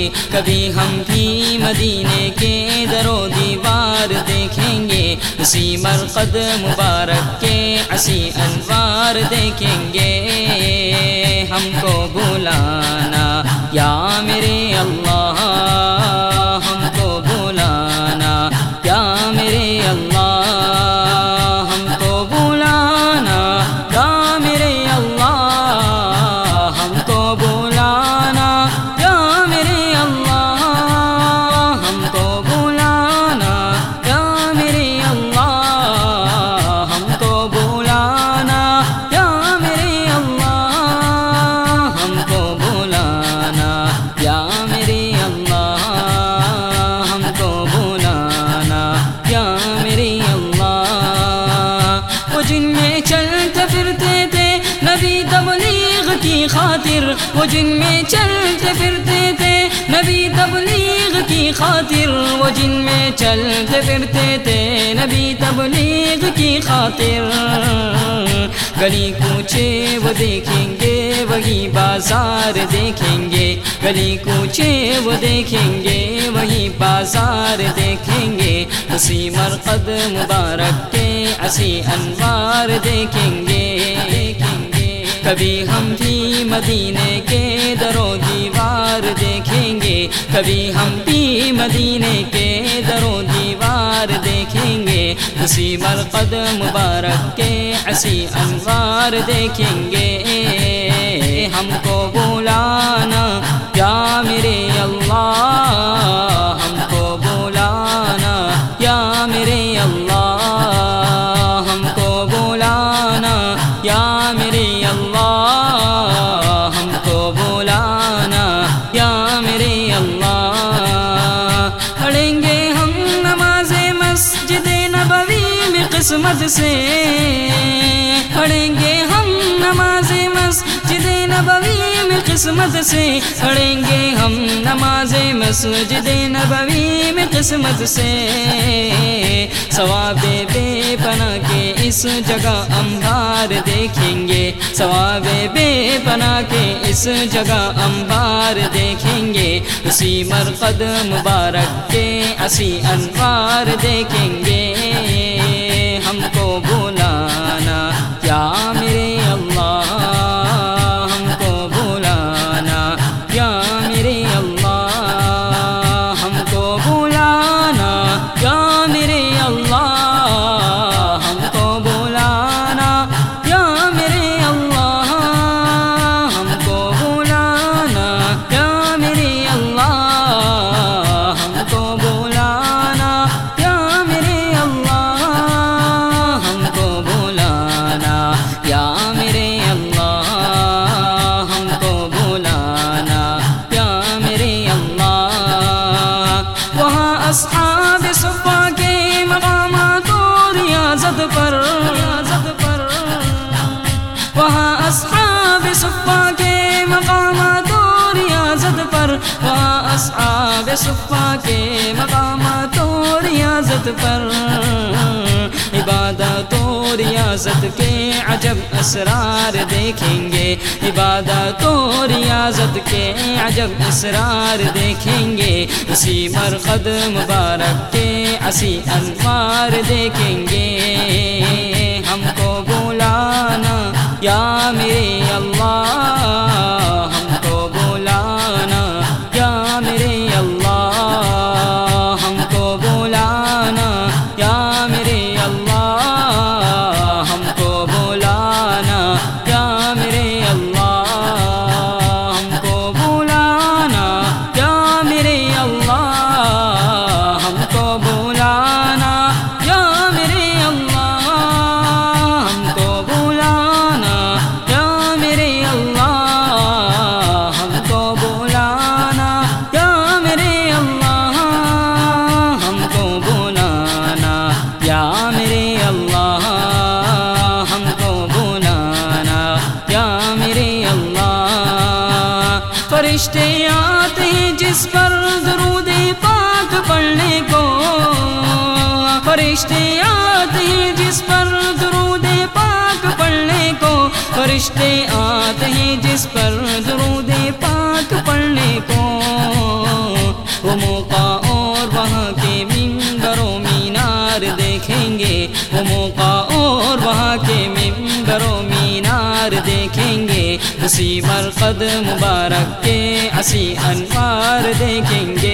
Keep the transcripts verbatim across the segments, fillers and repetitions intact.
کبھی ہم بھی مدینے کے در و دیوار دیکھیں گے، اسی مرقد مبارک کے عسی انوار دیکھیں گے۔ ہم کو بلانا یا میرے اللہ، ہم کو بلانا یا میرے اللہ، ہم کو بلانا یا میرے اللہ، ہم کو بلانا یا میرے اللہ، ہم کو بلانا یا میرے اللہ، ہم کو بلانا یا میرے اللہ، ہم کو بلانا یا میرے اللہ، ہم کو بلانا یا میرے اللہ۔ وہ جن میں چلتے پھرتے تھے نبی تبلیغ کی خاطر، وہ جن میں چلتے پھرتے تھے نبی تبلیغ کی خاطر، وہ جن میں چلتے پھرتے تھے نبی تبلیغ کی خاطر، گلی کوچے وہ دیکھیں گے وہی بازار دیکھیں گے، گلی کوچے وہ دیکھیں گے وہی بازار دیکھیں گے، اسی مرقد مبارک کے عسی انوار دیکھیں گے۔ کبھی ہم بھی مدینے کے در و دیوار دیکھیں گے، کبھی ہم بھی مدینے کے در و دیوار دیکھیں گے، اسی مرقد مبارک کے عسی انوار دیکھیں گے۔ ہم کو بلانا یا میرے اللہ، ہم کو بلانا یا میرے اللہ، ہم کو بلانا یا میرے اللہ، ہم کو بلانا یا میرے اللہ۔ پڑھیں گے ہم نماز مسجد نبوی میں قسمت سے، پڑھیں گے ہم نماز مسجد نبوی میں قسمت سے، پڑھیں گے ہم نماز مسجد نبوی میں قسمت سے، ثواب بے پناہ کے اس جگہ انبار دیکھیں گے، ثواب بے پناہ کے اس جگہ انبار دیکھیں گے، اسی مرقد مبارک کے عسی انوار دیکھیں گے۔ ہم کو بلانا یا میرے اللہ، ہم کو بلانا یا میرے اللہ، ہم کو بلانا یا میرے اللہ، ہم کو بلانا یا میرے اللہ، ہم کو بلانا یا میرے اللہ، ہم کو بلانا یا میرے اللہ، ہم کو بلانا یا میرے اللہ، ہم کو بلانا یا میرے اللہ۔ وہاں اصحاب صفا کے مقامات و ریاضت پر، وہاں اصحاب صفا کے مقامات و ریاضت پر، وہاں اصحاب صفا کے مقامات و ریاضت پر، عبادت و ریاضت کے عجب اسرار دیکھیں گے، عبادت و ریاضت کے عجب اسرار دیکھیں گے، اسی مرقد مبارک کے عسی انوار دیکھیں گے۔ ہم کو بلانا یا میرے اللہ، ہم کو بلانا یا میرے اللہ، ہم کو بلانا یا میرے اللہ، ہم کو بلانا یا میرے اللہ، ہم کو بلانا یا میرے اللہ، ہم کو بلانا یا میرے اللہ، ہم کو بلانا یا میرے اللہ، ہم کو بلانا یا میرے اللہ، ہم کو بلانا یا میرے اللہ، ہم کو بلانا یا میرے اللہ۔ فرشتے آتے ہیں جس پر درود پاک پڑھنے کو، فرشتے آتے ہیں جس پر درود پاک پڑھنے کو، فرشتے آتے ہیں جس پر درود پاک پڑھنے کو، اسی مرقد مبارک کے اسی انوار دیکھیں گے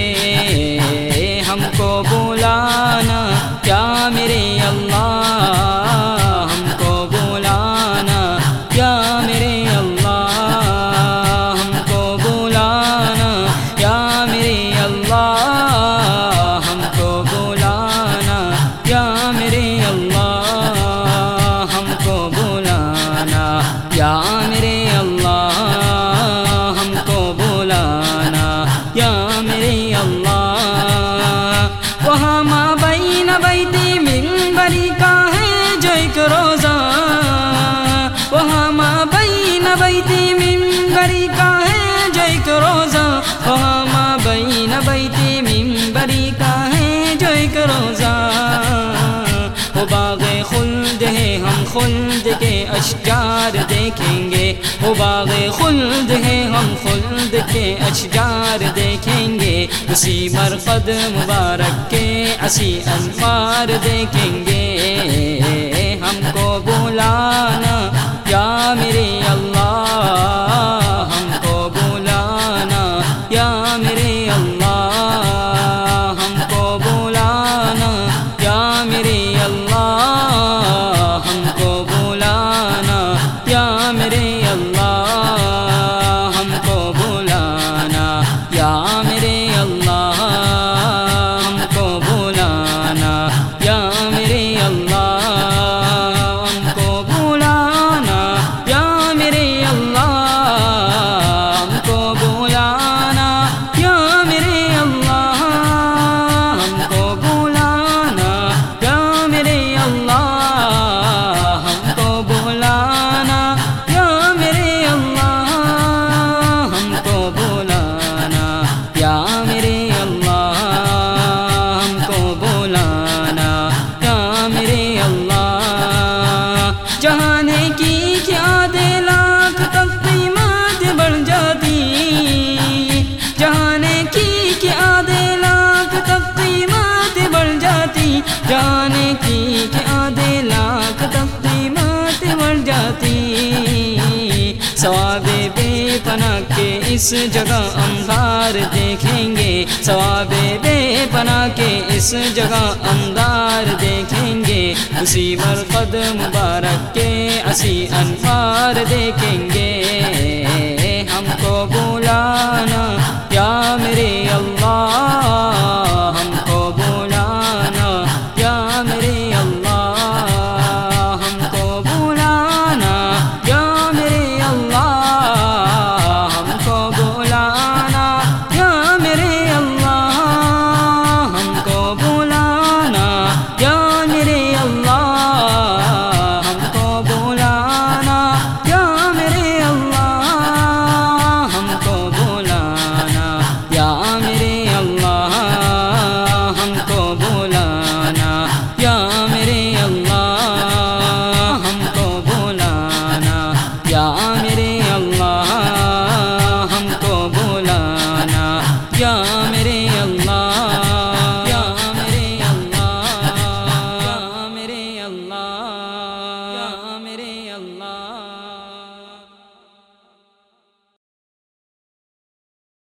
ہم کو بلانا یا میرے اللہ ہم کو بلانا یا میرے اللہ ہم کو بلانا یا میرے اللہ ہم کو بلانا یا میرے اللہ ہم کو بلانا یا میرے اللہ ہم کو بلانا یا میرے اللہ وہاں ماں بین بیتی منبری کا ہے جو ایک روزہ وہاں ماں بین بیتی منبری کا ہے جو ایک روزہ وہاں ماں بین بیتی منبری کا ہے جو ایک روزہ وہ باغ خلد ہے ہم خلد کے اشجار دیکھیں گے وہ باغ خلد ہے ہم خلد کے اشجار دیکھیں گے اسی مرقد مبارک کے اسی انوار دیکھیں گے ہم کو بلانا یا میرے اللہ ہم کو بلانا یا میرے اللہ ہم کو بلانا یا میرے اللہ ہم کو بلانا یا میرے اللہ ہم کو بلانا یا میرے اللہ ہم کو بلانا یا میرے اللہ ہم کو بلانا یا میرے اللہ ہم کو بلانا یا میرے اللہ ہم کو بلانا یا میرے اللہ ہم کو بلانا یا میرے اللہ ہم کو بلانا یا میرے اللہ ہم کو بلانا یا میرے اللہ جہانے کی کیا دے لاکھ تقسیمات بڑھ جاتی جہانے کی کیا دے لاکھ تقسیمات بڑھ جاتی جہانے کی کیا دے لاکھ تقسیمات بڑھ جاتی ثواب بے پناہ کے اس جگہ انوار دیکھیں گے ثواب بے پناہ کے اس جگہ اندار دیکھیں گے اسی مرقد مبارک کے اسی انوار دیکھیں گے ہم کو بلانا